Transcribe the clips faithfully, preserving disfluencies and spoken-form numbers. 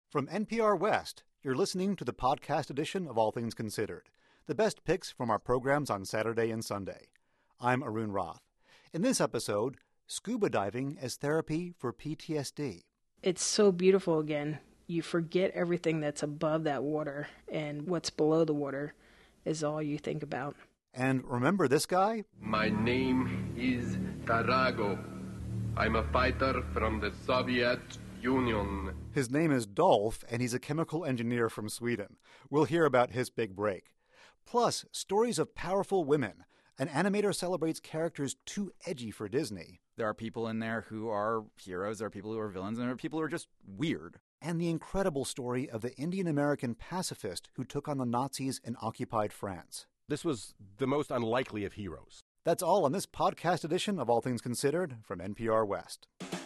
From N P R West, you're listening to the podcast edition of All Things Considered, the best picks from our programs on Saturday and Sunday. I'm Arun Roth. In this episode, scuba diving as therapy for P T S D. It's so beautiful again. You forget everything that's above that water, and what's below the water is all you think about. And remember this guy? My name is Tarago. I'm a fighter from the Soviet Union. His name is Dolph, and he's a chemical engineer from Sweden. We'll hear about his big break. Plus, stories of powerful women. An animator celebrates characters too edgy for Disney. There are people in there who are heroes, there are people who are villains, and there are people who are just weird. And the incredible story of the Indian-American pacifist who took on the Nazis in occupied France. This was the most unlikely of heroes. That's all on this podcast edition of All Things Considered from N P R West.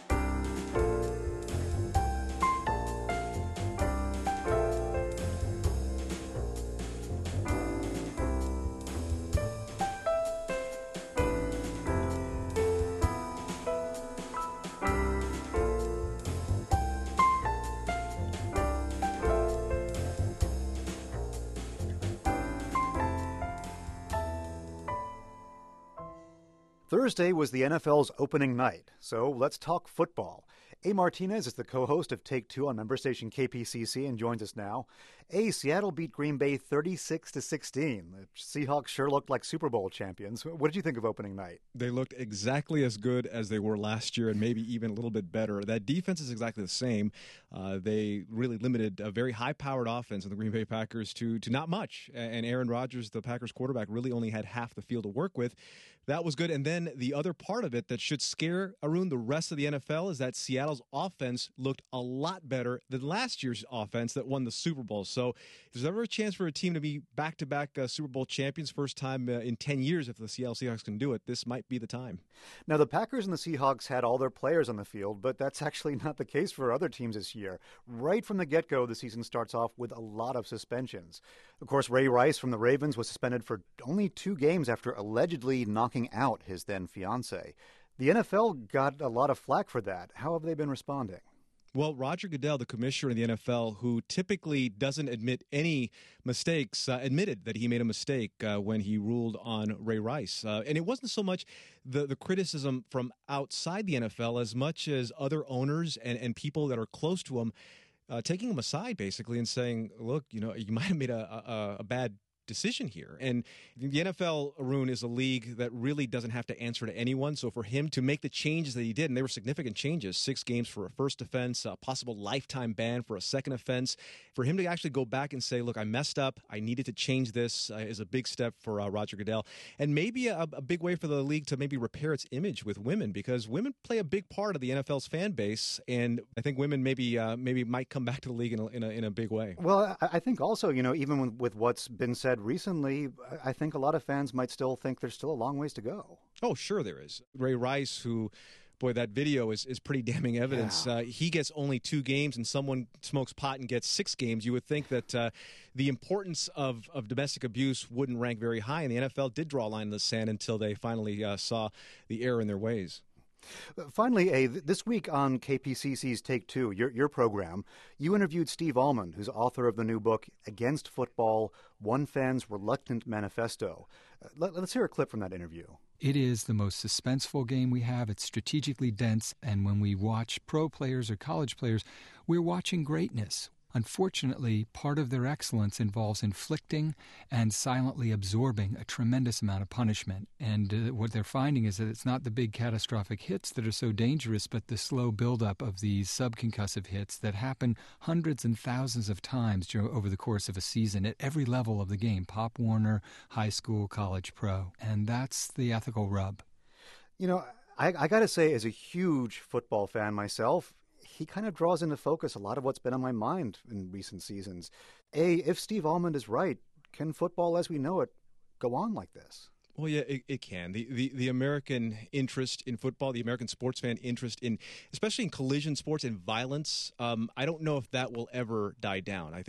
Thursday was the N F L's opening night, so let's talk football. A. Martinez is the co-host of Take Two on member station K P C C and joins us now. A. Seattle beat Green Bay thirty-six to sixteen. The Seahawks sure looked like Super Bowl champions. What did you think of opening night? They looked exactly as good as they were last year and maybe even a little bit better. That defense is exactly the same. Uh, they really limited a very high-powered offense of the Green Bay Packers to, to not much. And Aaron Rodgers, the Packers quarterback, really only had half the field to work with. That was good. And then the other part of it that should scare, Arun, the rest of the N F L is that Seattle's offense looked a lot better than last year's offense that won the Super Bowl. So if there's ever a chance for a team to be back-to-back uh, Super Bowl champions, first time uh, in ten years if the Seattle Seahawks can do it, this might be the time. Now, the Packers and the Seahawks had all their players on the field, but that's actually not the case for other teams this year. Right from the get-go, the season starts off with a lot of suspensions. Of course, Ray Rice from the Ravens was suspended for only two games after allegedly knocking out his then-fiancée. The N F L got a lot of flack for that. How have they been responding? Well, Roger Goodell, the commissioner in the N F L, who typically doesn't admit any mistakes, uh, admitted that he made a mistake uh, when he ruled on Ray Rice. Uh, and it wasn't so much the, the criticism from outside the N F L as much as other owners and, and people that are close to him uh, taking him aside, basically, and saying, look, you know, you might have made a, a, a bad decision here. And the N F L, Arun, is a league that really doesn't have to answer to anyone. So for him to make the changes that he did, and they were significant changes, six games for a first offense, a possible lifetime ban for a second offense, for him to actually go back and say, look, I messed up, I needed to change this, uh, is a big step for uh, Roger Goodell. And maybe a, a big way for the league to maybe repair its image with women, because women play a big part of the N F L's fan base. And I think women maybe uh, maybe might come back to the league in a, in a, in a big way. Well, I think also, you know, even with, with what's been said recently, I think a lot of fans might still think there's still a long ways to go. Oh, sure there is. Ray Rice, who, boy, that video is, is pretty damning evidence. Yeah. Uh, he gets only two games and someone smokes pot and gets six games. You would think that uh, the importance of, of domestic abuse wouldn't rank very high, and the N F L did draw a line in the sand until they finally uh, saw the error in their ways. Finally, A, this week on K P C C's Take Two, your, your program, you interviewed Steve Almond, who's author of the new book, Against Football, One Fan's Reluctant Manifesto. Uh, let, let's hear a clip from that interview. It is the most suspenseful game we have. It's strategically dense, and when we watch pro players or college players, we're watching greatness. Unfortunately, part of their excellence involves inflicting and silently absorbing a tremendous amount of punishment. And uh, what they're finding is that it's not the big catastrophic hits that are so dangerous, but the slow buildup of these subconcussive hits that happen hundreds and thousands of times during, over the course of a season at every level of the game, Pop Warner, high school, college, pro. And that's the ethical rub. You know, I, I got to say, as a huge football fan myself, he kind of draws into focus a lot of what's been on my mind in recent seasons. A, if Steve Almond is right, can football as we know it go on like this? Well, yeah, it, it can. The, the the American interest in football, the American sports fan interest in, especially in collision sports and violence, um, I don't know if that will ever die down. I think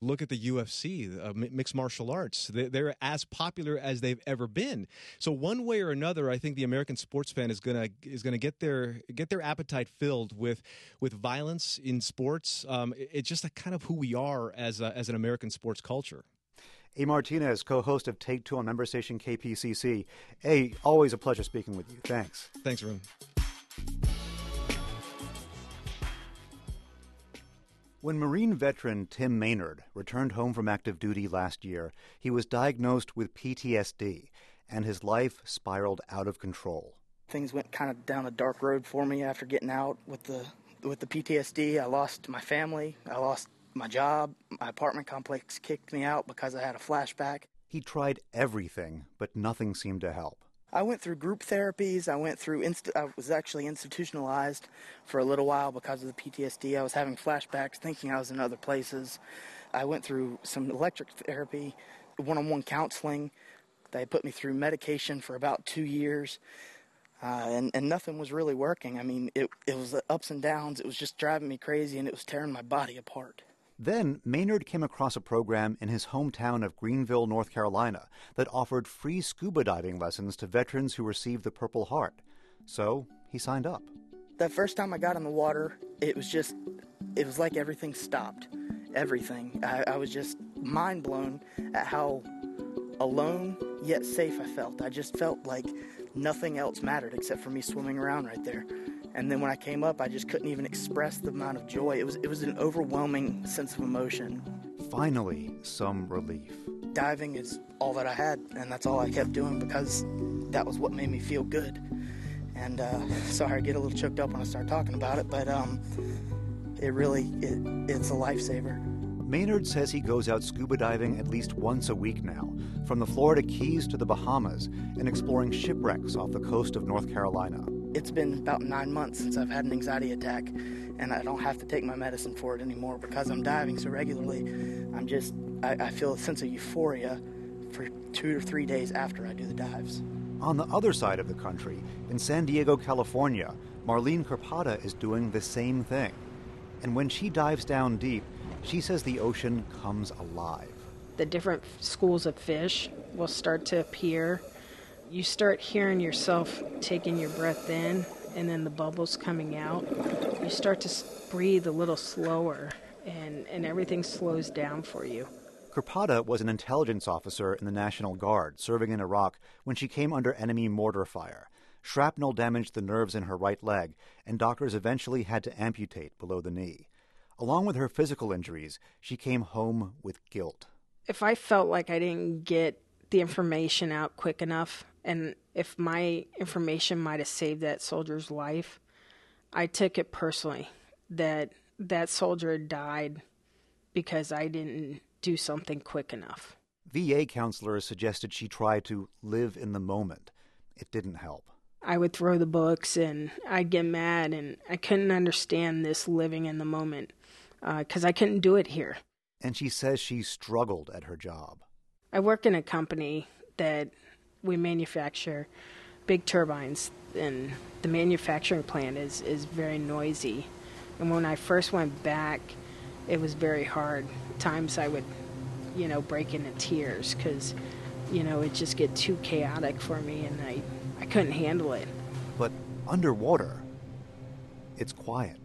Look at the U F C, uh, mixed martial arts. They're as popular as they've ever been. So one way or another, I think the American sports fan is gonna is gonna get their get their appetite filled with with violence in sports. Um, it's just a kind of who we are as a, as an American sports culture. A. Martinez, co-host of Take Two on member station K P C C. A, always a pleasure speaking with you. Thanks. Thanks, Arun. When Marine veteran Tim Maynard returned home from active duty last year, he was diagnosed with P T S D, and his life spiraled out of control. Things went kind of down a dark road for me after getting out with the with the P T S D. I lost my family. I lost my job. My apartment complex kicked me out because I had a flashback. He tried everything, but nothing seemed to help. I went through group therapies. I went through, inst- I was actually institutionalized for a little while because of the P T S D. I was having flashbacks, thinking I was in other places. I went through some electric therapy, one-on-one counseling. They put me through medication for about two years, uh, and, and nothing was really working. I mean, it, it was ups and downs. It was just driving me crazy, and it was tearing my body apart. Then Maynard came across a program in his hometown of Greenville, North Carolina, that offered free scuba diving lessons to veterans who received the Purple Heart. So he signed up. The first time I got in the water, it was just, it was like everything stopped. Everything. I, I was just mind blown at how alone yet safe I felt. I just felt like nothing else mattered except for me swimming around right there. And then when I came up, I just couldn't even express the amount of joy. It was it was an overwhelming sense of emotion. Finally, some relief. Diving is all that I had, and that's all I kept doing because that was what made me feel good. And uh, sorry, I get a little choked up when I start talking about it, but um, it really, it, it's a lifesaver. Maynard says he goes out scuba diving at least once a week now, from the Florida Keys to the Bahamas, and exploring shipwrecks off the coast of North Carolina. It's been about nine months since I've had an anxiety attack, and I don't have to take my medicine for it anymore because I'm diving so regularly. I'm just, I, I feel a sense of euphoria for two or three days after I do the dives. On the other side of the country, in San Diego, California, Marlene Carpata is doing the same thing. And when she dives down deep, she says the ocean comes alive. The different schools of fish will start to appear. You start hearing yourself taking your breath in and then the bubbles coming out. You start to breathe a little slower, and, and everything slows down for you. Carpata was an intelligence officer in the National Guard serving in Iraq when she came under enemy mortar fire. Shrapnel damaged the nerves in her right leg, and doctors eventually had to amputate below the knee. Along with her physical injuries, she came home with guilt. If I felt like I didn't get the information out quick enough, and if my information might have saved that soldier's life, I took it personally that that soldier died because I didn't do something quick enough. V A counselors suggested she try to live in the moment. It didn't help. I would throw the books and I'd get mad, and I couldn't understand this living in the moment because uh, I couldn't do it here. And she says she struggled at her job. I work in a company that we manufacture big turbines, and the manufacturing plant is, is very noisy. And when I first went back, it was very hard. Times I would, you know, break into tears because, you know, it just get too chaotic for me, and I, I couldn't handle it. But underwater, it's quiet.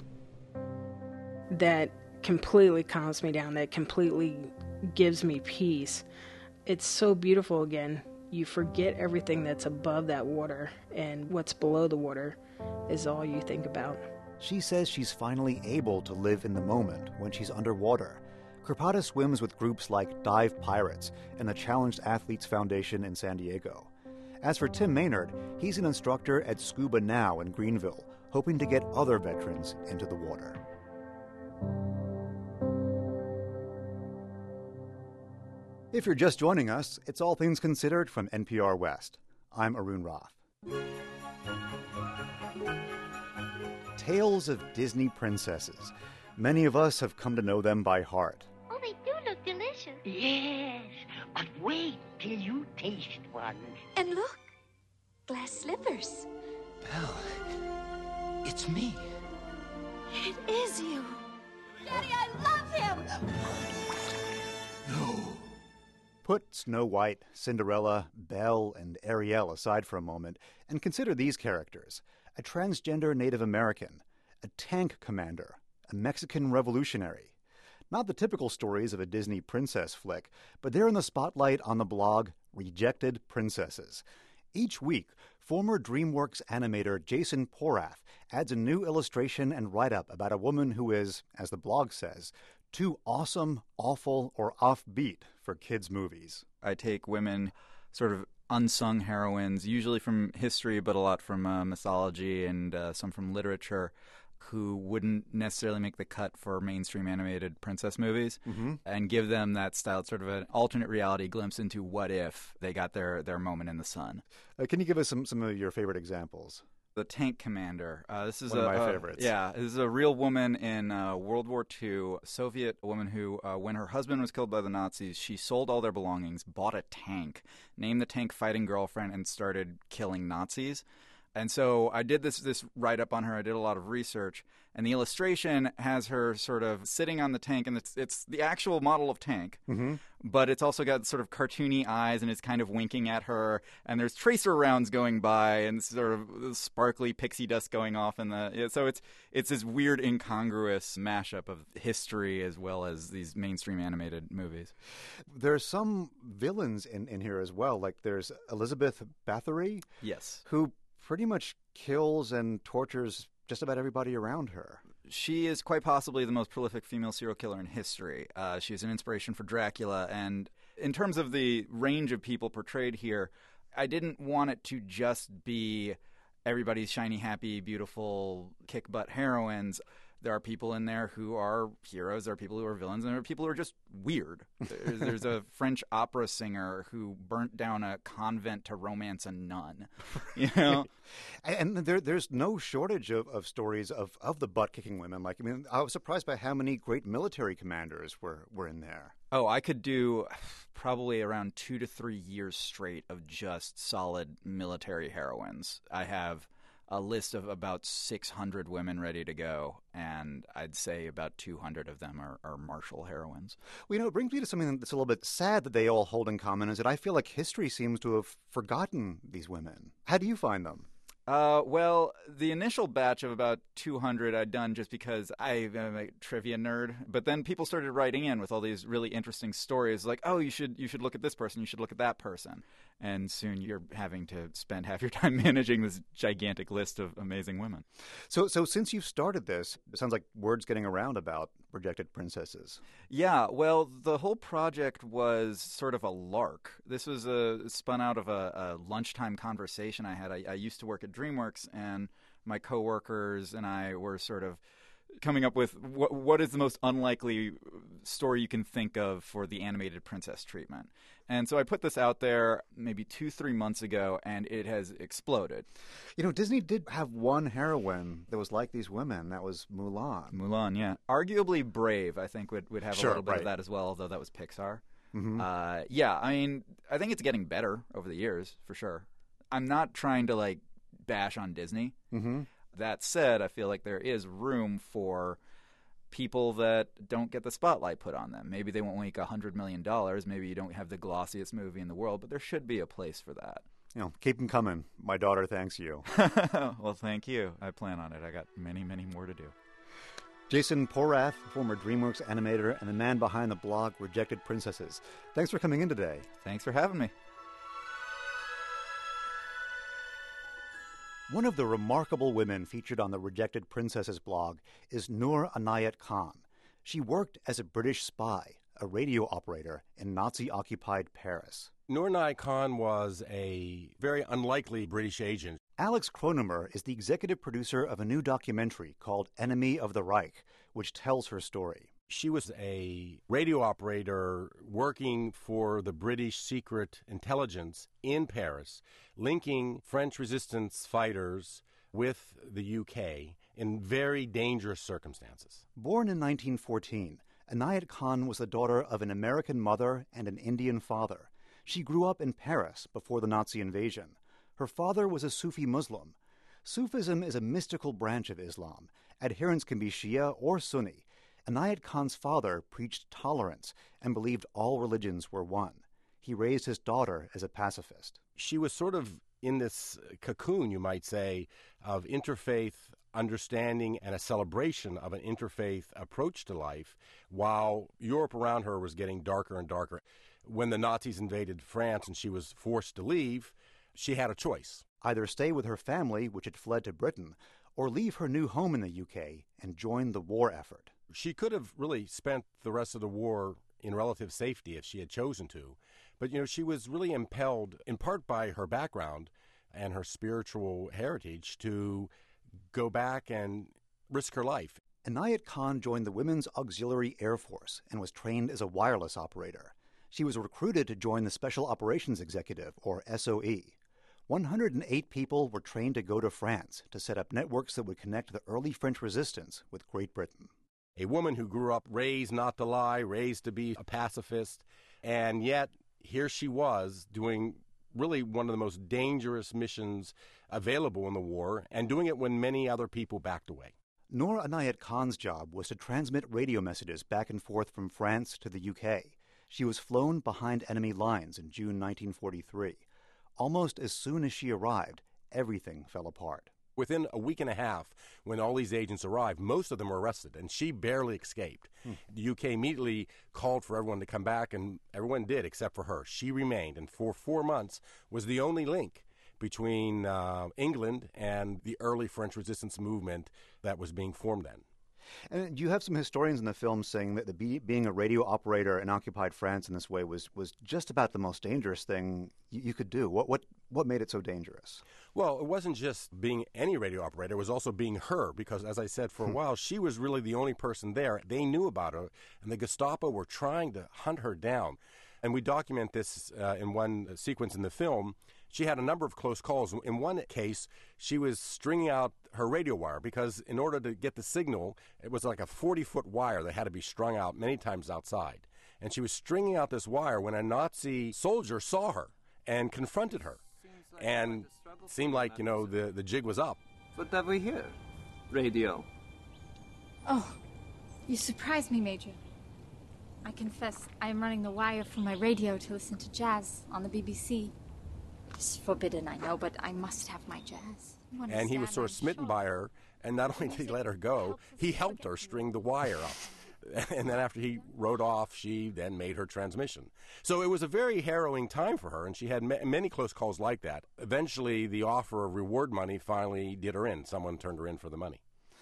That completely calms me down. That completely gives me peace. It's so beautiful again. You forget everything that's above that water, and what's below the water is all you think about. She says she's finally able to live in the moment when she's underwater. Carpata swims with groups like Dive Pirates and the Challenged Athletes Foundation in San Diego. As for Tim Maynard, he's an instructor at Scuba Now in Greenville, hoping to get other veterans into the water. If you're just joining us, it's All Things Considered from N P R West. I'm Arun Roth. Tales of Disney princesses. Many of us have come to know them by heart. Oh, they do look delicious. Yes, but wait till you taste one. And look, glass slippers. Belle, it's me. It is you. Daddy, I love him. Put Snow White, Cinderella, Belle, and Ariel aside for a moment and consider these characters: a transgender Native American, a tank commander, a Mexican revolutionary. Not the typical stories of a Disney princess flick, but they're in the spotlight on the blog Rejected Princesses. Each week, former DreamWorks animator Jason Porath adds a new illustration and write-up about a woman who is, as the blog says, too awesome, awful, or offbeat for kids' movies. I take women, sort of unsung heroines, usually from history, but a lot from uh, mythology and uh, some from literature, who wouldn't necessarily make the cut for mainstream animated princess movies, mm-hmm. and give them that style, sort of an alternate reality glimpse into what if they got their, their moment in the sun. Uh, can you give us some, some of your favorite examples? The Tank Commander. Uh, this is one a, of my uh, favorites. Yeah, this is a real woman in uh, World War Two, a Soviet woman who, uh, when her husband was killed by the Nazis, she sold all their belongings, bought a tank, named the tank Fighting Girlfriend, and started killing Nazis. And so I did this this write-up on her. I did a lot of research. And the illustration has her sort of sitting on the tank, and it's it's the actual model of tank. Mm-hmm. But it's also got sort of cartoony eyes, and it's kind of winking at her. And there's tracer rounds going by, and sort of sparkly pixie dust going off. In the so it's it's this weird, incongruous mashup of history as well as these mainstream animated movies. There's some villains in, in here as well. Like there's Elizabeth Bathory. Yes. Who pretty much kills and tortures just about everybody around her. She is quite possibly the most prolific female serial killer in history. Uh, she is an inspiration for Dracula. And in terms of the range of people portrayed here, I didn't want it to just be everybody's shiny, happy, beautiful, kick-butt heroines. There are people in there who are heroes, there are people who are villains, and there are people who are just weird. There's, there's a French opera singer who burnt down a convent to romance a nun. You know? And there, there's no shortage of, of stories of, of the butt-kicking women. Like, I mean, I was surprised by how many great military commanders were, were in there. Oh, I could do probably around two to three years straight of just solid military heroines. I have a list of about six hundred women ready to go, and I'd say about two hundred of them are, are martial heroines. Well, you know, it brings me to something that's a little bit sad that they all hold in common, is that I feel like history seems to have forgotten these women. How do you find them? Uh, well, the initial batch of about two hundred I'd done just because I'm a trivia nerd, but then people started writing in with all these really interesting stories like, oh, you should you should look at this person, you should look at that person. And soon you're having to spend half your time managing this gigantic list of amazing women. So so since you've started this, it sounds like word's getting around about Rejected Princesses. Yeah, well, the whole project was sort of a lark. This was a, spun out of a, a lunchtime conversation I had. I, I used to work at DreamWorks, and my coworkers and I were sort of coming up with what, what is the most unlikely story you can think of for the animated princess treatment. And so I put this out there maybe two, three months ago, and it has exploded. You know, Disney did have one heroine that was like these women. That was Mulan. Mulan, yeah. Arguably Brave, I think, would, would have sure, a little bit right. of that as well, although that was Pixar. Mm-hmm. Uh, yeah, I mean, I think it's getting better over the years, for sure. I'm not trying to, like, bash on Disney. Mm-hmm. That said, I feel like there is room for people that don't get the spotlight put on them. Maybe they won't make one hundred million dollars. Maybe you don't have the glossiest movie in the world, but there should be a place for that. You know, keep them coming. My daughter thanks you. Well, thank you. I plan on it. I got many, many more to do. Jason Porath, former DreamWorks animator and the man behind the blog Rejected Princesses. Thanks for coming in today. Thanks for having me. One of the remarkable women featured on the Rejected Princesses blog is Noor Inayat Khan. She worked as a British spy, a radio operator in Nazi-occupied Paris. Noor Inayat Khan was a very unlikely British agent. Alex Kronemer is the executive producer of a new documentary called Enemy of the Reich, which tells her story. She was a radio operator working for the British secret intelligence in Paris, linking French resistance fighters with the U K in very dangerous circumstances. Born in nineteen fourteen, Inayat Khan was the daughter of an American mother and an Indian father. She grew up in Paris before the Nazi invasion. Her father was a Sufi Muslim. Sufism is a mystical branch of Islam. Adherents can be Shia or Sunni. Inayat Khan's father preached tolerance and believed all religions were one. he raised his daughter as a pacifist. She was sort of in this cocoon, you might say, of interfaith understanding and a celebration of an interfaith approach to life, while Europe around her was getting darker and darker. When the Nazis invaded France and she was forced to leave, she had a choice. Either stay with her family, which had fled to Britain, or leave her new home in the U K and join the war effort. She could have really spent the rest of the war in relative safety if she had chosen to. But, you know, she was really impelled, in part by her background and her spiritual heritage, to go back and risk her life. Inayat Khan joined the Women's Auxiliary Air Force and was trained as a wireless operator. She was recruited to join the Special Operations Executive, or S O E. one hundred eight people were trained to go to France to set up networks that would connect the early French resistance with Great Britain. A woman who grew up raised not to lie, raised to be a pacifist, and yet here she was doing really one of the most dangerous missions available in the war, and doing it when many other people backed away. Noor Inayat Khan's job was to transmit radio messages back and forth from France to the U K. She was flown behind enemy lines in June nineteen forty-three. Almost as soon as she arrived, everything fell apart. Within a week and a half, when all these agents arrived, most of them were arrested, and she barely escaped. Hmm. The U K immediately called for everyone to come back, and everyone did except for her. She remained, and for four months was the only link between uh, England and the early French resistance movement that was being formed then. And you have some historians in the film saying that the be, being a radio operator in occupied France in this way was, was just about the most dangerous thing you, you could do. What, what, what made it so dangerous? Well, it wasn't just being any radio operator. It was also being her, because, as I said, for a while, she was really the only person there. They knew about her, and the Gestapo were trying to hunt her down. And we document this uh, in one sequence in the film. She had a number of close calls. In one case, she was stringing out her radio wire because in order to get the signal, it was like a forty-foot wire that had to be strung out many times outside. And she was stringing out this wire when a Nazi soldier saw her and confronted her. Like and it seemed like, you know, the, the jig was up. What have we here? Radio. Oh, you surprised me, Major. I confess, I am running the wire from my radio to listen to jazz on the B B C. It's forbidden, I know, but I must have my jazz. And he was sort of smitten by her, and not only did he let her go, he helped her string the wire up. And then after he rode off, she then made her transmission. So it was a very harrowing time for her, and she had ma- many close calls like that. Eventually, the offer of reward money finally did her in. Someone turned her in for the money.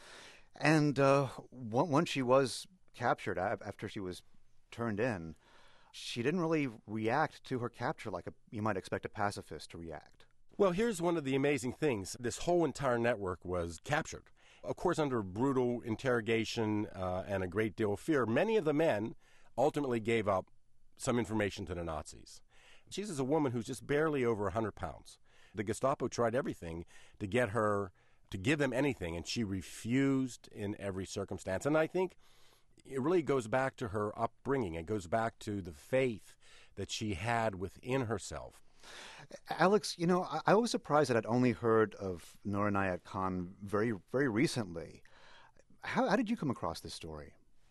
And uh, once she was captured, after she was turned in, she didn't really react to her capture like a, you might expect a pacifist to react. Well, here's one of the amazing things. This whole entire network was captured. Of course, under brutal interrogation uh, and a great deal of fear, many of the men ultimately gave up some information to the Nazis. She's a woman who's just barely over one hundred pounds. The Gestapo tried everything to get her to give them anything, and she refused in every circumstance. And I think it really goes back to her upbringing. It goes back to the faith that she had within herself. Alex, you know, I, I was surprised that I'd only heard of Noor Inayat Khan very, very recently. How, how did you come across this story?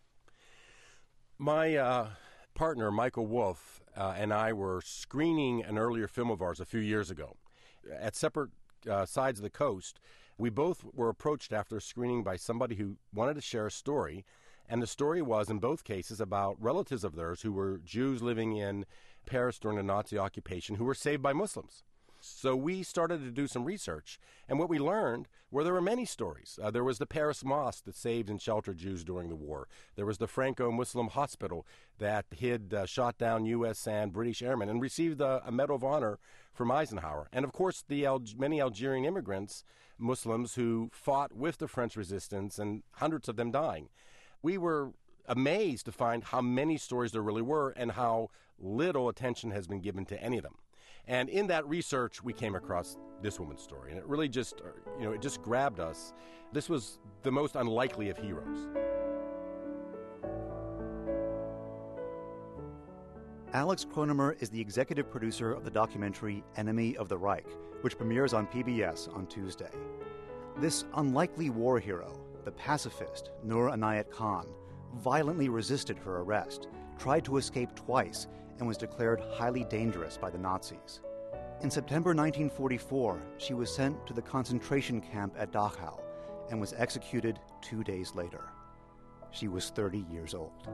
My uh, partner, Michael Wolff, uh, and I were screening an earlier film of ours a few years ago. At separate uh, sides of the coast, we both were approached after a screening by somebody who wanted to share a story. And the story was, in both cases, about relatives of theirs who were Jews living in Paris during the Nazi occupation who were saved by Muslims. So we started to do some research, and what we learned were there were many stories. Uh, there was the Paris Mosque that saved and sheltered Jews during the war. There was the Franco-Muslim Hospital that hid uh, shot down U S and British airmen and received a, a Medal of Honor from Eisenhower. And, of course, the Al- many Algerian immigrants, Muslims, who fought with the French resistance, and hundreds of them dying. We were amazed to find how many stories there really were and how little attention has been given to any of them. And in that research, we came across this woman's story, and it really just, you know, it just grabbed us. This was the most unlikely of heroes. Alex Kronemer is the executive producer of the documentary Enemy of the Reich, which premieres on P B S on Tuesday. This unlikely war hero, the pacifist Noor Inayat Khan, violently resisted her arrest, tried to escape twice, and was declared highly dangerous by the Nazis. In September nineteen forty-four, she was sent to the concentration camp at Dachau and was executed two days later. She was thirty years old.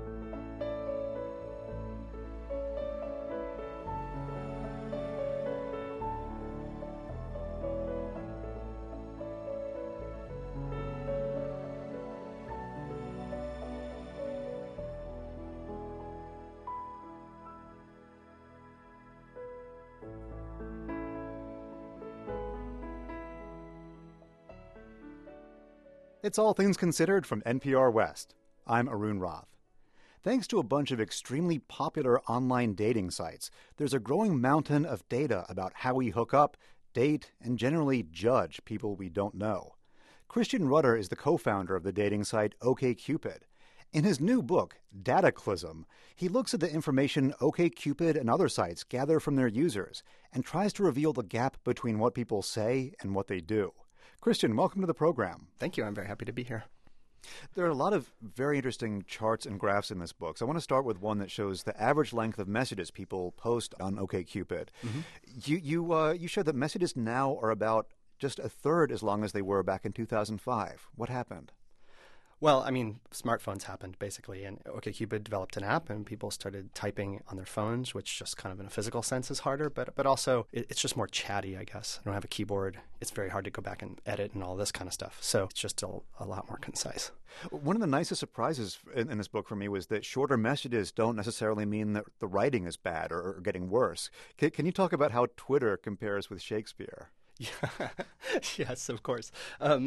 It's All Things Considered from N P R West. I'm Arun Rath. Thanks to a bunch of extremely popular online dating sites, there's a growing mountain of data about how we hook up, date, and generally judge people we don't know. Christian Rudder is the co-founder of the dating site OkCupid. In his new book, Dataclysm, he looks at the information OkCupid and other sites gather from their users and tries to reveal the gap between what people say and what they do. Christian, welcome to the program. Thank you. I'm very happy to be here. There are a lot of very interesting charts and graphs in this book. So I want to start with one that shows the average length of messages people post on OkCupid. Mm-hmm. You you uh, you showed that messages now are about just a third as long as they were back in two thousand five. What happened? Well, I mean, smartphones happened, basically, and OkCupid developed an app, and people started typing on their phones, which just kind of in a physical sense is harder, but but also it, it's just more chatty, I guess. I don't have a keyboard. It's very hard to go back and edit and all this kind of stuff, so it's just a, a lot more concise. One of the nicest surprises in, in this book for me was that shorter messages don't necessarily mean that the writing is bad or, or getting worse. Can, can you talk about how Twitter compares with Shakespeare? Yeah. Yes, of course. Um,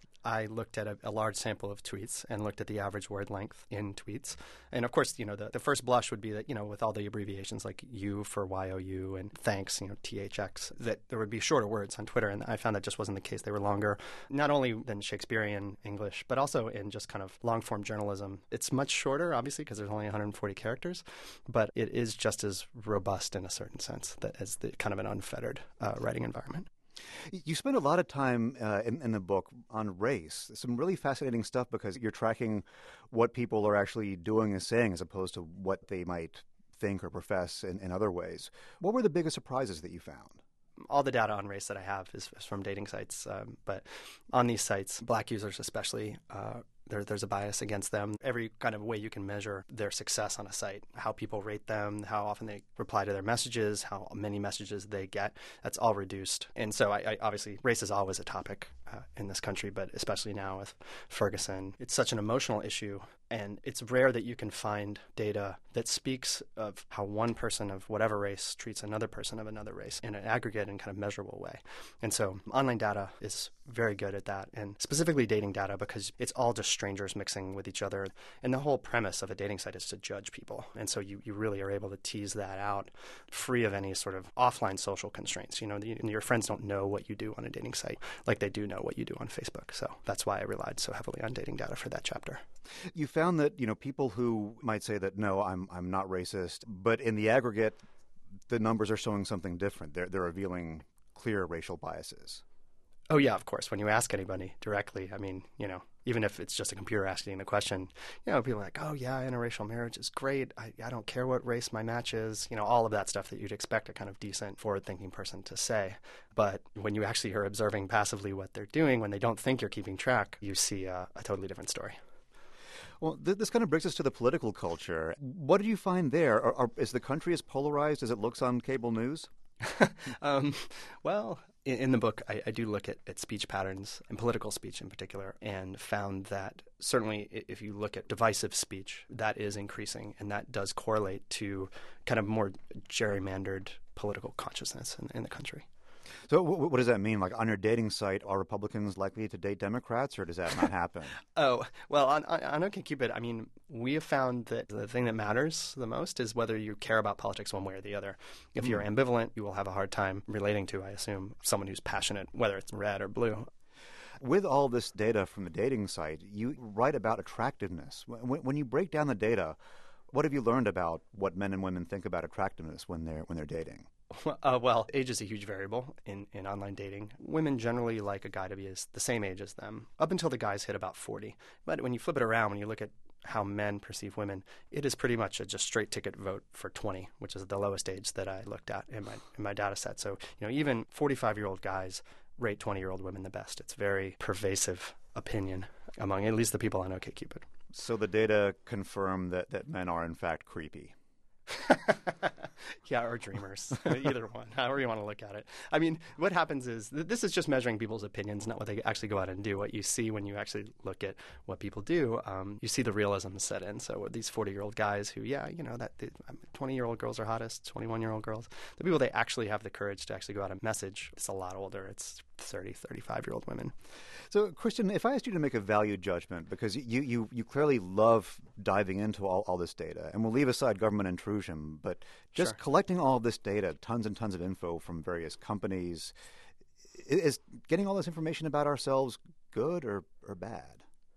I looked at a, a large sample of tweets and looked at the average word length in tweets. And of course, you know, the, the first blush would be that, you know, with all the abbreviations like U for Y O U and thanks, you know, T H X, that there would be shorter words on Twitter. And I found that just wasn't the case. They were longer, not only than Shakespearean English, but also in just kind of long form journalism. It's much shorter, obviously, because there's only one hundred forty characters, but it is just as robust in a certain sense that as the kind of an unfettered uh, writing environment. You spend a lot of time uh, in, in the book on race, some really fascinating stuff because you're tracking what people are actually doing and saying as opposed to what they might think or profess in, in other ways. What were the biggest surprises that you found? All the data on race that I have is, is from dating sites, um, but on these sites, black users especially, uh, There, there's a bias against them. Every kind of way you can measure their success on a site, how people rate them, how often they reply to their messages, how many messages they get, that's all reduced. And so I, I obviously, race is always a topic uh, in this country, but especially now with Ferguson. It's such an emotional issue, and it's rare that you can find data that speaks of how one person of whatever race treats another person of another race in an aggregate and kind of measurable way. And so online data is very good at that, and specifically dating data because it's all just strangers mixing with each other. And the whole premise of a dating site is to judge people. And so you, you really are able to tease that out free of any sort of offline social constraints. You know, the, your friends don't know what you do on a dating site like they do know what you do on Facebook. So that's why I relied so heavily on dating data for that chapter. You found that, you know, people who might say that, no, I'm I'm not racist, but in the aggregate, the numbers are showing something different. They're, they're revealing clear racial biases. Oh, yeah, of course. When you ask anybody directly, I mean, you know, even if it's just a computer asking the question, you know, people are like, oh, yeah, interracial marriage is great. I, I don't care what race my match is. You know, all of that stuff that you'd expect a kind of decent, forward-thinking person to say. But when you actually are observing passively what they're doing, when they don't think you're keeping track, you see a, a totally different story. Well, th- this kind of brings us to the political culture. What did you find there? Are, are, is the country as polarized as it looks on cable news? um, well, in, in the book, I, I do look at, at speech patterns and political speech in particular, and found that certainly if you look at divisive speech, that is increasing, and that does correlate to kind of more gerrymandered political consciousness in, in the country. So w- what does that mean? Like on your dating site, are Republicans likely to date Democrats, or does that not happen? Oh, well, on, on, on OkCupid, I mean, we have found that the thing that matters the most is whether you care about politics one way or the other. If mm. you're ambivalent, you will have a hard time relating to, I assume, someone who's passionate, whether it's red or blue. With all this data from the dating site, you write about attractiveness. When, when you break down the data, what have you learned about what men and women think about attractiveness when they're when they're dating? Uh, well, age is a huge variable in, in online dating. Women generally like a guy to be as, the same age as them, up until the guys hit about forty. But when you flip it around, when you look at how men perceive women, it is pretty much a just straight ticket vote for twenty, which is the lowest age that I looked at in my in my data set. So, you know, even forty-five-year-old guys rate twenty-year-old women the best. It's very pervasive opinion among at least the people on OkCupid. So the data confirm that, that men are, in fact, creepy. Yeah, or dreamers. Either one, however you want to look at it. I mean, what happens is th- this is just measuring people's opinions, not what they actually go out and do. What you see when you actually look at what people do, um, you see the realism set in. So these forty-year-old guys who, yeah, you know, that twenty-year-old girls are hottest, twenty-one-year-old girls. The people that actually have the courage to actually go out and message, it's a lot older. It's thirty, thirty-five-year-old women. So, Christian, if I asked you to make a value judgment, because you, you, you clearly love diving into all, all this data, and we'll leave aside government intrusion, but just Sure. collecting all of this data, tons and tons of info from various companies, is getting all this information about ourselves good or, or bad?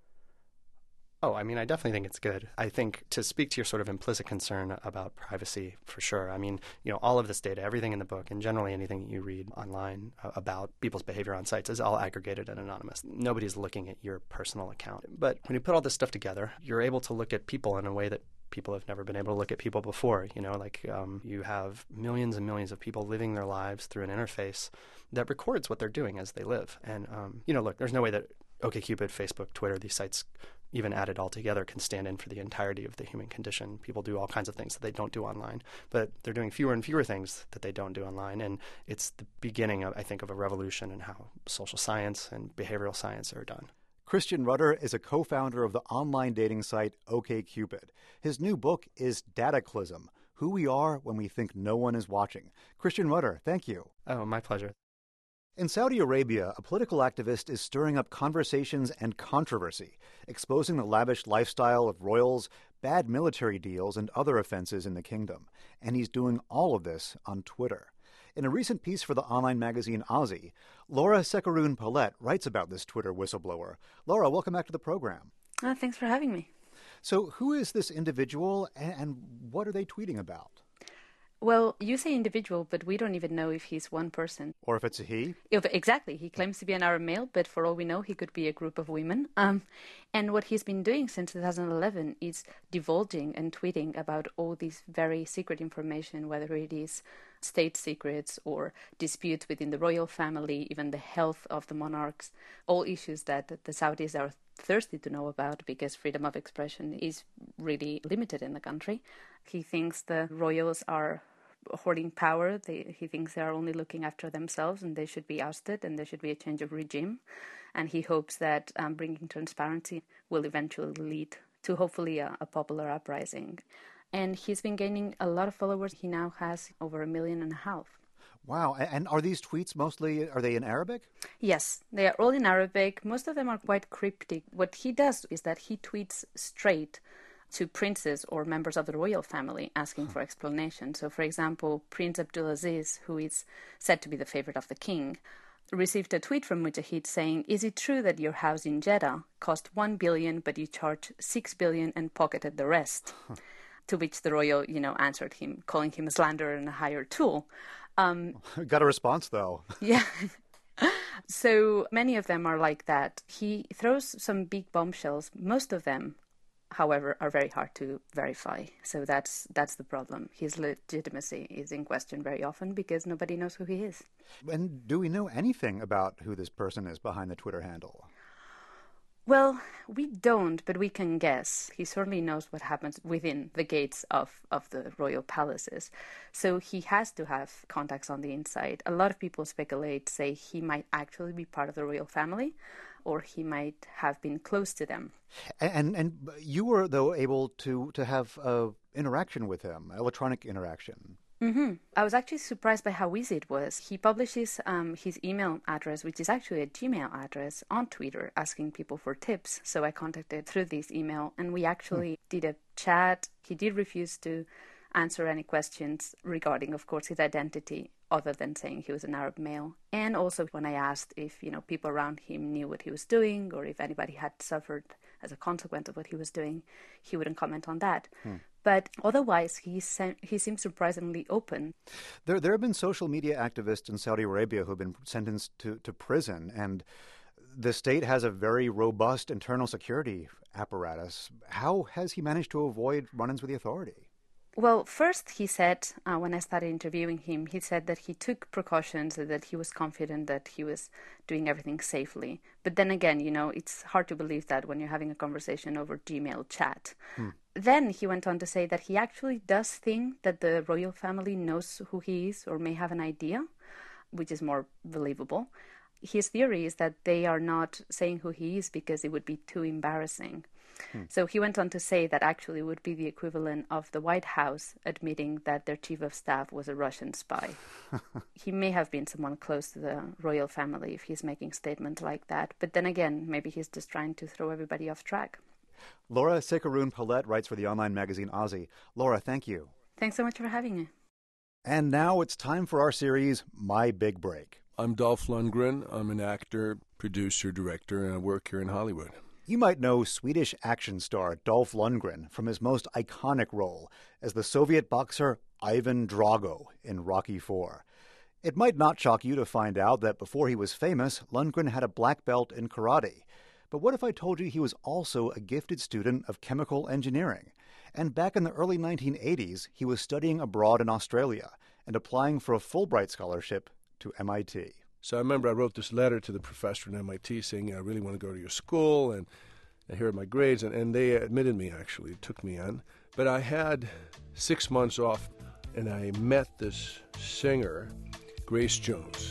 Oh, I mean, I definitely think it's good. I think to speak to your sort of implicit concern about privacy, for sure. I mean, you know, all of this data, everything in the book, and generally anything you read online uh, about people's behavior on sites is all aggregated and anonymous. Nobody's looking at your personal account. But when you put all this stuff together, you're able to look at people in a way that people have never been able to look at people before. You know, like um, you have millions and millions of people living their lives through an interface that records what they're doing as they live. And, um, you know, look, there's no way that OkCupid, Facebook, Twitter, these sites even added all together can stand in for the entirety of the human condition. People do all kinds of things that they don't do online, but they're doing fewer and fewer things that they don't do online. And it's the beginning, of, I think, of a revolution in how social science and behavioral science are done. Christian Rudder is a co-founder of the online dating site OkCupid. His new book is Dataclysm, Who We Are When We Think No One Is Watching. Christian Rudder, thank you. Oh, my pleasure. In Saudi Arabia, a political activist is stirring up conversations and controversy, exposing the lavish lifestyle of royals, bad military deals, and other offenses in the kingdom. And he's doing all of this on Twitter. In a recent piece for the online magazine Aussie, Laura Sekaroon-Paulette writes about this Twitter whistleblower. Laura, welcome back to the program. Uh, thanks for having me. So who is this individual, and, and what are they tweeting about? Well, you say individual, but we don't even know if he's one person. Or if it's a he? If, exactly. He claims to be an Arab male, but for all we know, he could be a group of women. Um, and what he's been doing since two thousand eleven is divulging and tweeting about all these very secret information, whether it is state secrets or disputes within the royal family, even the health of the monarchs, all issues that the Saudis are thirsty to know about because freedom of expression is really limited in the country. He thinks the royals are hoarding power. They, he thinks they are only looking after themselves and they should be ousted and there should be a change of regime. And he hopes that um, bringing transparency will eventually lead to hopefully a, a popular uprising. And he's been gaining a lot of followers. He now has over a million and a half. Wow. And are these tweets mostly, are they in Arabic? Yes, they are all in Arabic. Most of them are quite cryptic. What he does is that he tweets straight to princes or members of the royal family asking huh. for explanation. So, for example, Prince Abdulaziz, who is said to be the favorite of the king, received a tweet from Mujahid saying, "Is it true that your house in Jeddah cost one billion dollars but you charged six billion dollars and pocketed the rest?" Huh. To which the royal, you know, answered him, calling him a slanderer and a hired tool. Um, Got a response, though. Yeah. So many of them are like that. He throws some big bombshells. Most of them, however, are very hard to verify. So that's that's the problem. His legitimacy is in question very often because nobody knows who he is. And do we know anything about who this person is behind the Twitter handle? Well, we don't, but we can guess. He certainly knows what happens within the gates of, of the royal palaces. So he has to have contacts on the inside. A lot of people speculate, say he might actually be part of the royal family, or he might have been close to them. And and you were, though, able to, to have uh, interaction with him, electronic interaction. Mm-hmm. I was actually surprised by how easy it was. He publishes um, his email address, which is actually a Gmail address, on Twitter, asking people for tips. So I contacted through this email, and we actually hmm. did a chat. He did refuse to answer any questions regarding, of course, his identity, other than saying he was an Arab male. And also when I asked if, you know, people around him knew what he was doing or if anybody had suffered as a consequence of what he was doing, he wouldn't comment on that. Hmm. But otherwise, he se- he seems surprisingly open. There there have been social media activists in Saudi Arabia who have been sentenced to, to prison, and The state has a very robust internal security apparatus. How has he managed to avoid run-ins with the authority? Well, first he said, uh, when I started interviewing him, he said that he took precautions, that he was confident that he was doing everything safely. But then again, you know, it's hard to believe that when you're having a conversation over Gmail chat. Hmm. Then he went on to say that he actually does think that the royal family knows who he is or may have an idea, which is more believable. His theory is that they are not saying who he is because it would be too embarrassing. Hmm. So he went on to say that actually would be the equivalent of the White House admitting that their chief of staff was a Russian spy. He may have been someone close to the royal family if he's making statements like that. But then again, maybe he's just trying to throw everybody off track. Laura Secaroon-Paulette writes for the online magazine Aussie. Laura, thank you. Thanks so much for having me. And now it's time for our series, My Big Break. I'm Dolph Lundgren. I'm an actor, producer, director, and I work here in Hollywood. You might know Swedish action star Dolph Lundgren from his most iconic role as the Soviet boxer Ivan Drago in Rocky four. It might not shock you to find out that before he was famous, Lundgren had a black belt in karate. But what if I told you he was also a gifted student of chemical engineering? And back in the early nineteen eighties, he was studying abroad in Australia and applying for a Fulbright scholarship to M I T. So I remember I wrote this letter to the professor at M I T saying, I really want to go to your school, and here are my grades. And, and they admitted me, actually, took me in. But I had six months off, and I met this singer, Grace Jones.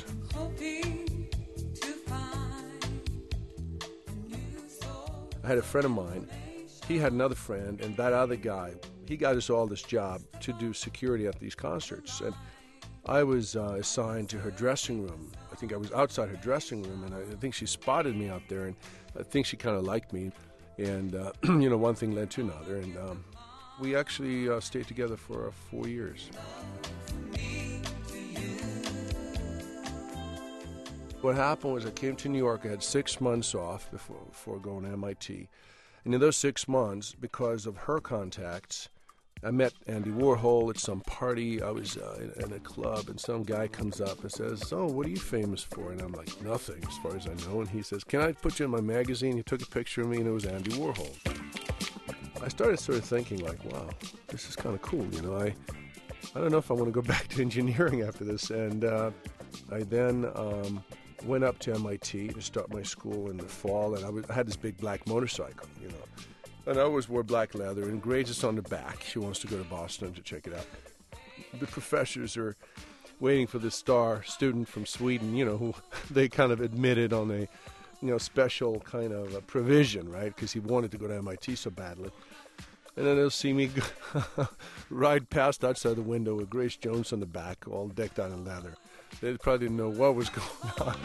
I had a friend of mine. He had another friend, and that other guy, he got us all this job to do security at these concerts. And I was uh, assigned to her dressing room. I think I was outside her dressing room, and I, I think she spotted me out there, and I think she kind of liked me. And, uh, you know, one thing led to another, and um, we actually uh, stayed together for uh, four years. What happened was I came to New York. I had six months off before, before going to M I T. And in those six months, because of her contacts, I met Andy Warhol at some party. I was uh, in, in a club, and some guy comes up and says, "Oh, what are you famous for?" And I'm like, "Nothing, as far as I know." And he says, "Can I put you in my magazine?" He took a picture of me, and it was Andy Warhol. I started sort of thinking, like, wow, this is kind of cool. You know, I I don't know if I want to go back to engineering after this. And uh, I then um, went up to M I T to start my school in the fall, and I, was, I had this big black motorcycle, you know. And I always wore black leather, and Grace is on the back. She wants to go to Boston to check it out. The professors are waiting for the star student from Sweden, you know, who they kind of admitted on a, you know, special kind of a provision, right? Because he wanted to go to M I T so badly. And then they'll see me ride past outside the window with Grace Jones on the back, all decked out in leather. They probably didn't know what was going on.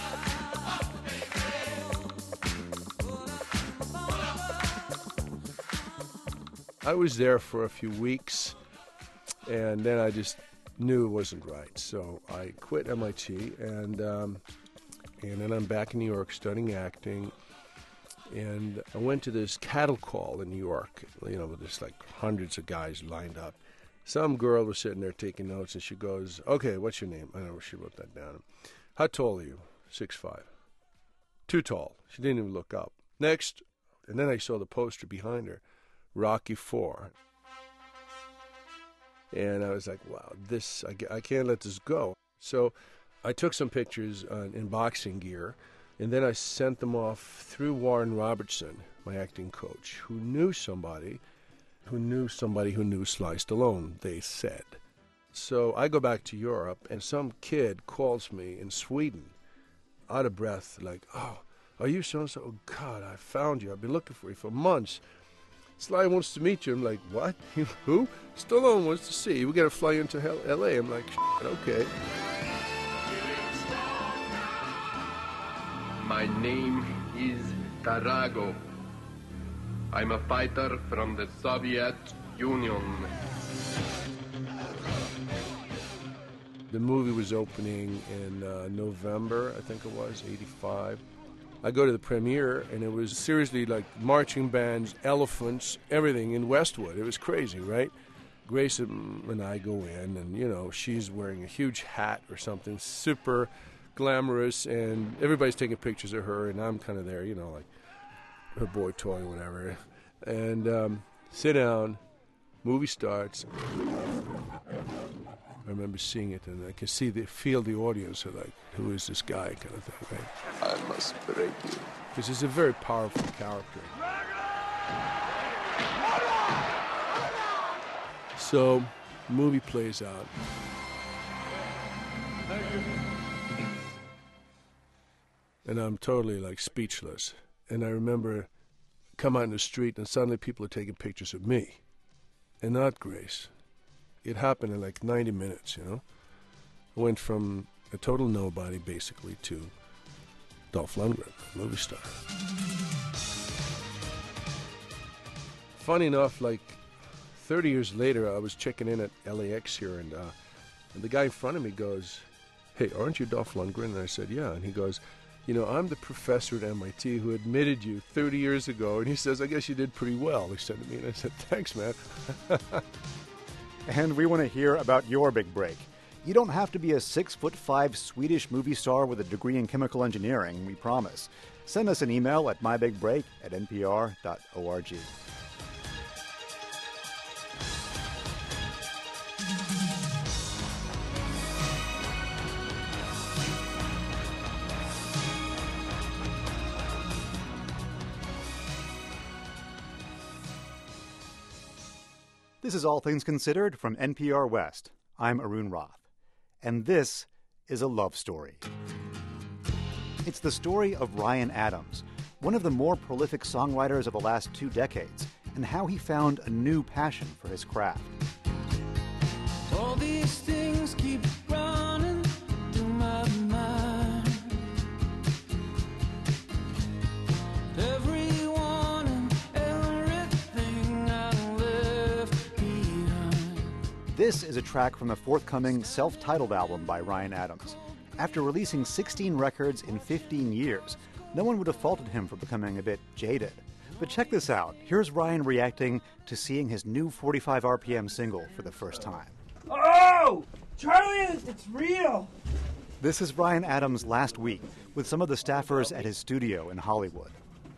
I was there for a few weeks, and then I just knew it wasn't right. So I quit M I T, and um, and then I'm back in New York studying acting. And I went to this cattle call in New York, you know, with there's like hundreds of guys lined up. Some girl was sitting there taking notes, and she goes, "Okay, what's your name?" I know she wrote that down. "How tall are you?" six five. Too tall. She didn't even look up. Next, and then I saw the poster behind her. Rocky four. And I was like, wow, this, I, I can't let this go. So I took some pictures uh, in boxing gear, and then I sent them off through Warren Robertson, my acting coach, who knew somebody, who knew somebody who knew Sly Stallone, they said. So I go back to Europe, and some kid calls me in Sweden, out of breath, like, "Oh, are you so-and-so? Oh, God, I found you. I've been looking for you for months. Sly wants to meet you." I'm like, "What? Who?" "Stallone wants to see you. We got to fly you into L A I'm like, "Okay." My name is Drago. I'm a fighter from the Soviet Union. The movie was opening in uh, November, I think it was, eighty-five. I go to the premiere, and it was seriously like marching bands, elephants, everything in Westwood. It was crazy, right? Grace and I go in, and, you know, she's wearing a huge hat or something, super glamorous, and everybody's taking pictures of her, and I'm kind of there, you know, like her boy toy or whatever. And um, sit down, movie starts. I remember seeing it, and I could see the feel the audience are like, who is this guy, kind of thing, right? I must break you. Because he's a very powerful character. So, the movie plays out. And I'm totally like speechless. And I remember come out in the street and suddenly people are taking pictures of me and not Grace. It happened in like ninety minutes, you know. I went from a total nobody basically to Dolph Lundgren, a movie star. Funny enough, like thirty years later, I was checking in at L A X here, and, uh, and the guy in front of me goes, "Hey, aren't you Dolph Lundgren?" And I said, "Yeah." And he goes, "You know, I'm the professor at M I T who admitted you thirty years ago." And he says, "I guess you did pretty well," he said to me. And I said, "Thanks, man." And we want to hear about your big break. You don't have to be a six foot five Swedish movie star with a degree in chemical engineering, we promise. Send us an email at mybigbreak at n p r dot org. This is All Things Considered from N P R West. I'm Arun Roth. And this is a love story. It's the story of Ryan Adams, one of the more prolific songwriters of the last two decades, and how he found a new passion for his craft. All these things keep running through my mind. Everyone and everything I left behind. This is a track from the forthcoming self-titled album by Ryan Adams. After releasing sixteen records in fifteen years, no one would have faulted him for becoming a bit jaded. But check this out. Here's Ryan reacting to seeing his new forty-five R P M single for the first time. Oh! Charlie, it's real! This is Ryan Adams last week with some of the staffers at his studio in Hollywood.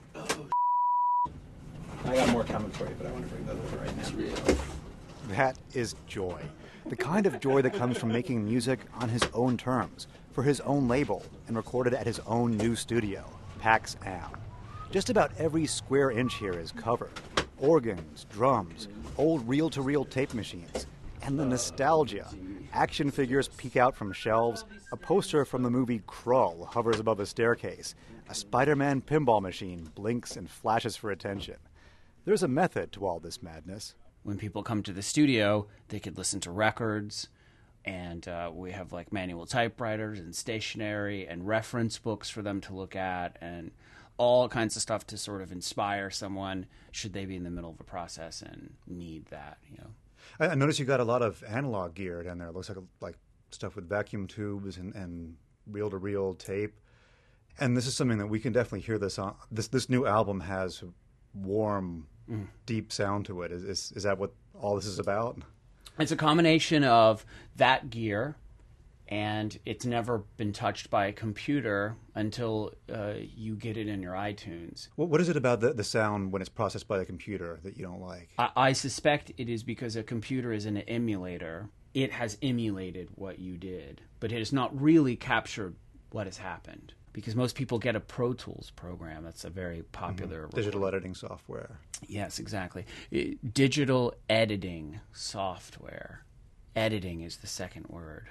I got more coming for you, but I want to bring that over right now. It's real. That is joy. The kind of joy that comes from making music on his own terms, for his own label, and recorded at his own new studio, Pax Am. Just about every square inch here is covered. Organs, drums, old reel-to-reel tape machines, and the nostalgia. Action figures peek out from shelves, a poster from the movie Krull hovers above a staircase, a Spider-Man pinball machine blinks and flashes for attention. There's a method to all this madness. When people come to the studio, they could listen to records, and uh, we have like manual typewriters and stationery and reference books for them to look at, and all kinds of stuff to sort of inspire someone should they be in the middle of a process and need that, you know. I, I noticed you got a lot of analog gear down there. It looks like like stuff with vacuum tubes and, and reel-to-reel tape. And this is something that we can definitely hear this on. This this new album has warm, mm. deep sound to it. Is, is is that what all this is about? It's a combination of that gear, and it's never been touched by a computer until uh, you get it in your iTunes. What, what is it about the, the sound when it's processed by the computer that you don't like? I, I suspect it is because a computer is an emulator. It has emulated what you did, but it has not really captured what has happened. Because most people get a Pro Tools program. That's a very popular... Mm-hmm. Digital editing software. Yes, exactly. It, digital editing software. Editing is the second word.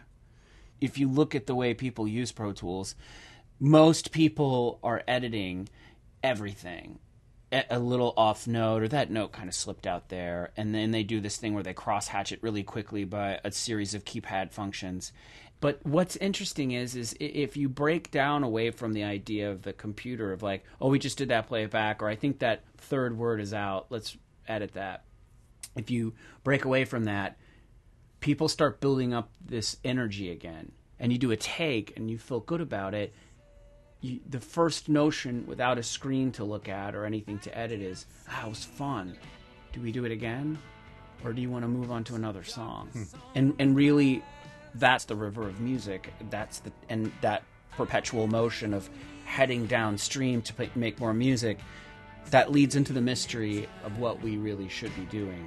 If you look at the way people use Pro Tools, most people are editing everything. A little off note, or that note kind of slipped out there, and then they do this thing where they cross-hatch it really quickly by a series of keypad functions. But what's interesting is, is if you break down away from the idea of the computer of like, oh, we just did that, play it back, or I think that third word is out, let's edit that. If you break away from that, people start building up this energy again, and you do a take, and you feel good about it. You, the first notion without a screen to look at or anything to edit is, ah, it was fun. Do we do it again? Or do you want to move on to another song? Hmm. And and really... That's the river of music. That's the and that perpetual motion of heading downstream to make more music, that leads into the mystery of what we really should be doing.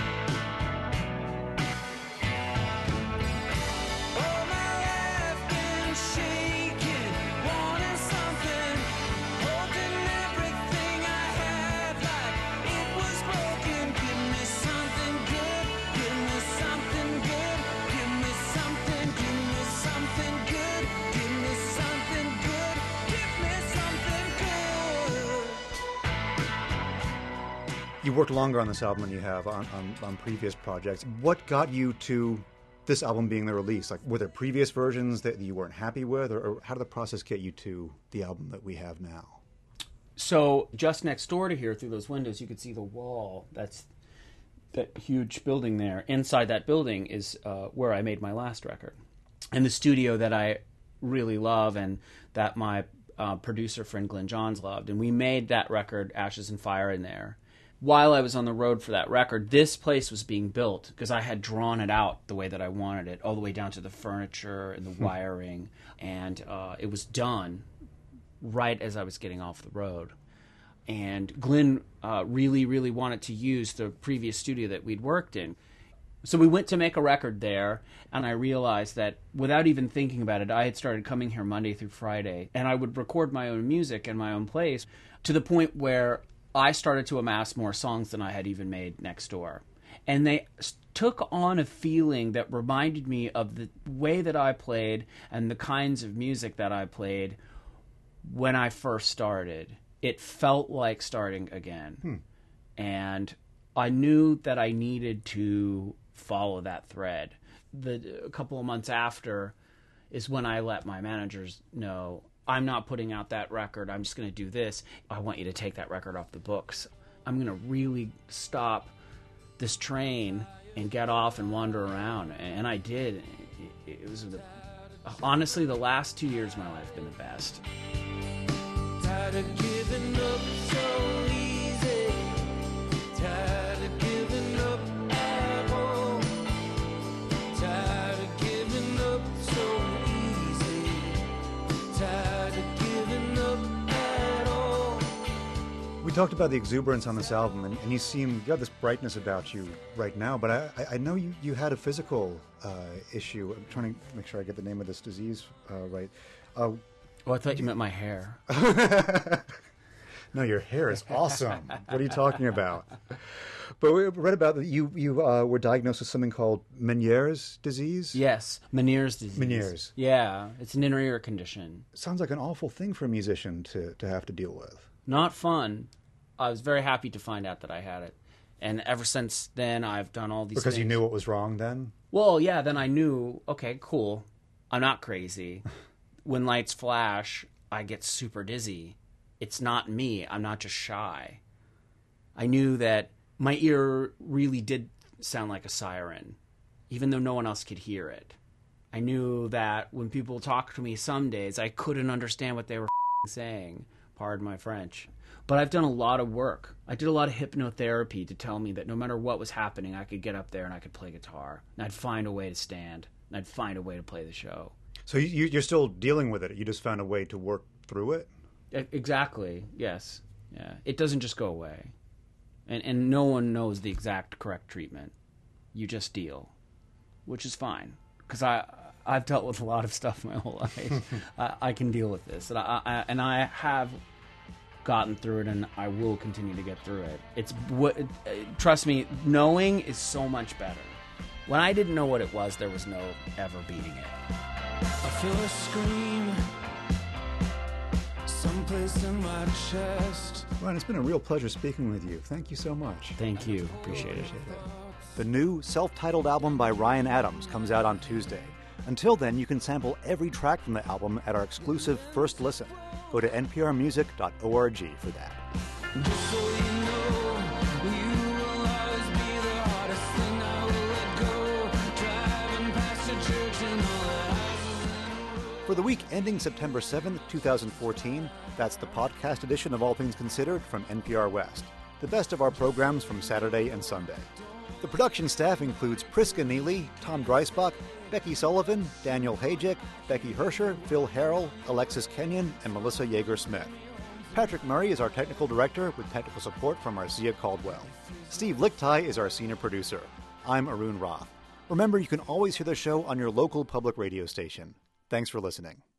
You worked longer on this album than you have on, on, on previous projects. What got you to this album being the release? Like, were there previous versions that you weren't happy with, or, or how did the process get you to the album that we have now? So just next door to here, through those windows, you could see the wall. That's that huge building there. Inside that building is uh, where I made my last record, and the studio that I really love and that my uh, producer friend Glenn Johns loved. And we made that record, Ashes and Fire, in there. While I was on the road for that record, this place was being built because I had drawn it out the way that I wanted it, all the way down to the furniture and the wiring, and uh, it was done right as I was getting off the road. And Glenn uh, really, really wanted to use the previous studio that we'd worked in. So we went to make a record there, and I realized that without even thinking about it, I had started coming here Monday through Friday, and I would record my own music in my own place to the point where I started to amass more songs than I had even made next door. And they took on a feeling that reminded me of the way that I played and the kinds of music that I played when I first started. It felt like starting again. Hmm. And I knew that I needed to follow that thread. The, a couple of months after is when I let my managers know, I'm not putting out that record. I'm just going to do this. I want you to take that record off the books. I'm going to really stop this train and get off and wander around. And I did. It was the, honestly, the last two years of my life have been the best. Tired of giving up so easy. Tired of giving up at all. Tired of giving up so easy. Tired of giving up at all. We talked about the exuberance on this album, and, and you seem, you have this brightness about you right now, but I, I know you, you had a physical uh, issue. I'm trying to make sure I get the name of this disease uh, right. Uh, oh, I thought you meant my hair. No, your hair is awesome. What are you talking about? But we read about that you, you uh, were diagnosed with something called Meniere's disease? Yes, Meniere's disease. Meniere's. Yeah, it's an inner ear condition. Sounds like an awful thing for a musician to, to have to deal with. Not fun. I was very happy to find out that I had it. And ever since then, I've done all these Because things. you knew what was wrong then? Well, yeah, then I knew, okay, cool. I'm not crazy. When lights flash, I get super dizzy. It's not me. I'm not just shy. I knew that my ear really did sound like a siren, even though no one else could hear it. I knew that when people talked to me some days, I couldn't understand what they were saying. Pardon my French. But I've done a lot of work. I did a lot of hypnotherapy to tell me that no matter what was happening, I could get up there and I could play guitar. And I'd find a way to stand. And I'd find a way to play the show. So you, you're still dealing with it. You just found a way to work through it? Exactly. Yes. Yeah. It doesn't just go away. And and no one knows the exact correct treatment. You just deal, which is fine. Because I, I've dealt with a lot of stuff my whole life. I, I can deal with this. And I, I, and I have gotten through it, and I will continue to get through it. It's what. Trust me, knowing is so much better. When I didn't know what it was, there was no ever beating it. I feel a scream someplace in my chest. Ryan, it's been a real pleasure speaking with you. Thank you so much. Thank you. Appreciate it. The new self-titled album by Ryan Adams comes out on Tuesday. Until then, you can sample every track from the album at our exclusive First Listen. Go to n p r music dot org for that. Just so you know, you will always be the hardest thing I will let go. Driving past the church and all the houses. For the week ending September seventh, twenty fourteen, that's the podcast edition of All Things Considered from N P R West. The best of our programs from Saturday and Sunday. The production staff includes Priska Neely, Tom Dreisbach, Becky Sullivan, Daniel Hajek, Becky Hersher, Phil Harrell, Alexis Kenyon, and Melissa Yeager-Smith. Patrick Murray is our technical director with technical support from Marcia Caldwell. Steve Lichtai is our senior producer. I'm Arun Roth. Remember, you can always hear the show on your local public radio station. Thanks for listening.